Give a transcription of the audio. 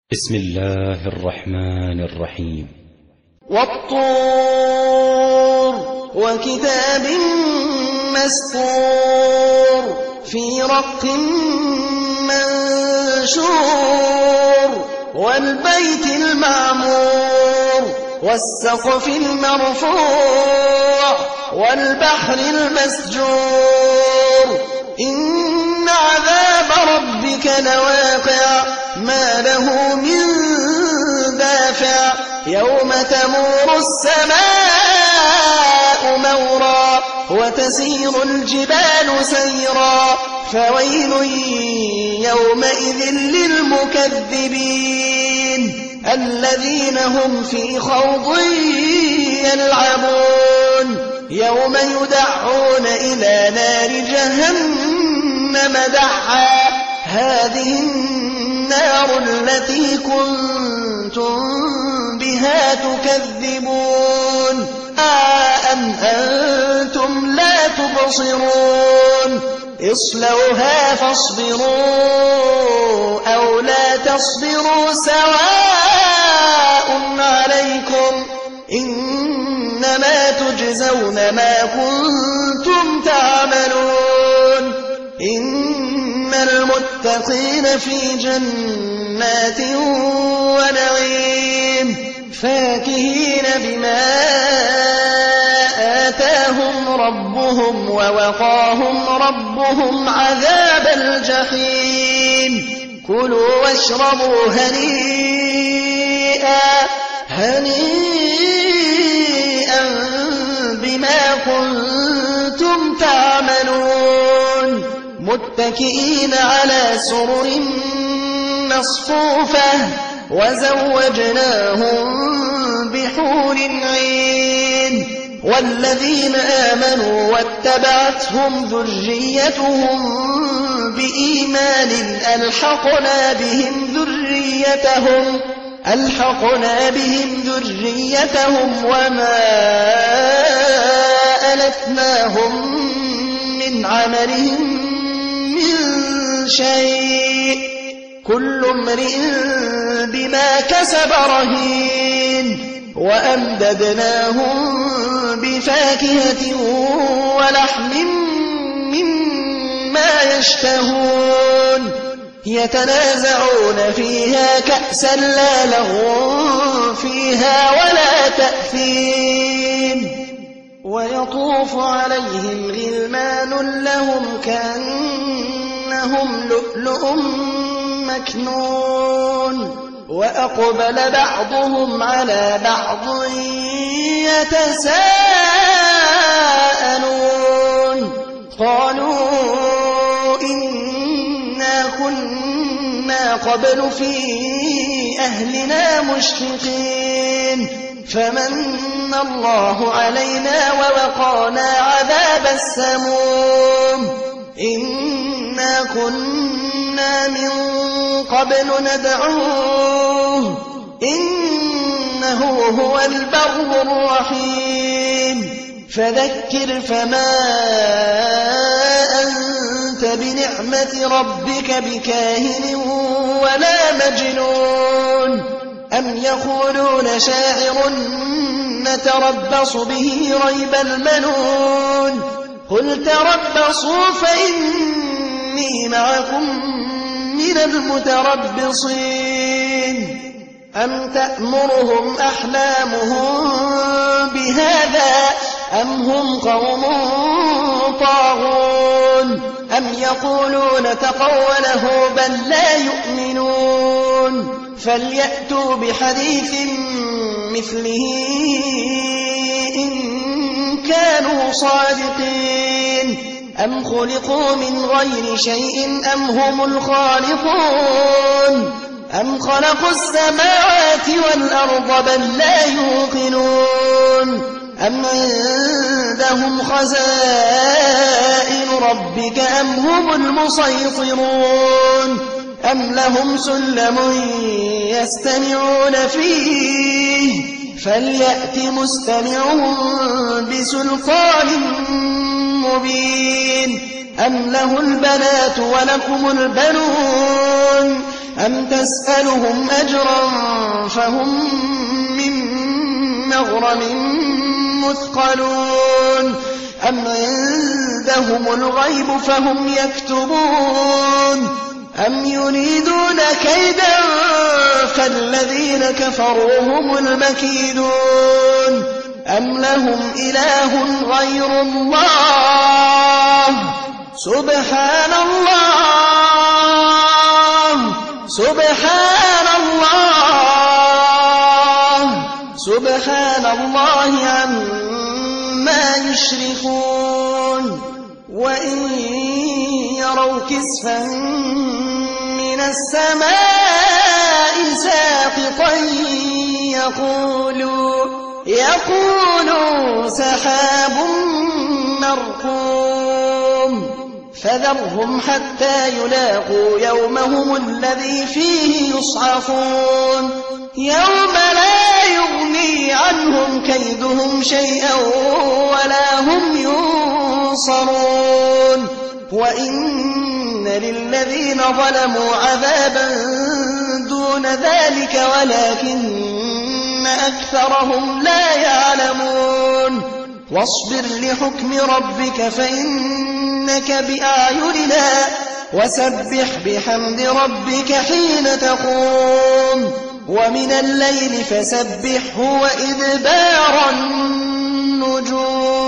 بسم الله الرحمن الرحيم. والطور وكتاب مسطور في رق منشور والبيت المعمور والسقف المرفوع والبحر المسجور إن عذاب ربك لواقع ما له من دافع يوم تمور السماء مورا وتسير الجبال سيرا فويل يومئذ للمكذبين الذين هم في خوض يلعبون يوم يدعون إلى نار جهنم دعا هذه النار التي كنتم بها تكذبون أم أنتم لا تبصرون اصلوها فاصبروا أو لا تصبروا سواء عليكم إنما تجزون ما كنتم تعملون إن المتقين في جنات ونعيم فاكهين بما آتاهم ربهم ووقاهم ربهم عذاب الجحيم كلوا واشربوا هنيئا بما كنتم تعملون متكئين على سرر مصفوفة وزوجناهم بحور عين والذين آمنوا واتبعتهم ذريتهم بإيمان ألحقنا بهم ذريتهم وما ألتناهم من عملهم من شيء كل امرئ بما كسب رهين وأمددناهم بفاكهة ولحم مما يشتهون يتنازعون فيها كأسا لا لغو فيها ولا تأثيم ويطوف عليهم غلمان لهم كأنهم لؤلؤ مكنون وأقبل بعضهم على بعض يتساءلون قالوا إنا كنا قبل في أهلنا مشفقين فمن الله علينا ووقانا عذاب السموم إنا كنا من قبل ندعوه إنه هو البر الرحيم فذكر فما أنت بنعمة ربك بكاهن ولا مجنون أم يقولون شاعر نتربص به ريب المنون قل تربصوا فإني معكم من المتربصين أم تأمرهم أحلامهم بهذا أم هم قوم طاغون أم يقولون تقوله بل لا يؤمنون فليأتوا بحديث مثله إن كانوا صادقين أم خلقوا من غير شيء أم هم الخالقون أم خلقوا السماوات والأرض بل لا يوقنون أم عندهم خزائن ربك أم هم المسيطرون أم لهم سلم يستمعون فيه فليأت مستمعهم بسلطان مبين أم له البنات ولكم البنون أم تسألهم أجرا فهم من مغرم مثقلون أم عندهم الغيب فهم يكتبون أم يريدون كيدا فالذين كفروا هم المكيدون أم لهم إله غير الله سبحان الله عما يشركون وإن يروا كسفا من السماء ساقطا يقولوا سحاب مركوم فذرهم حتى يلاقوا يومهم الذي فيه يصعقون يوم لا يغني عنهم كيدهم شيئا ولا هم ينصرون وإن للذين ظلموا عذابا دون ذلك ولكن أكثرهم لا يعلمون واصبر لحكم ربك فإنك بأعيننا وسبح بحمد ربك حين تقوم ومن الليل فسبحه وإدبار النجوم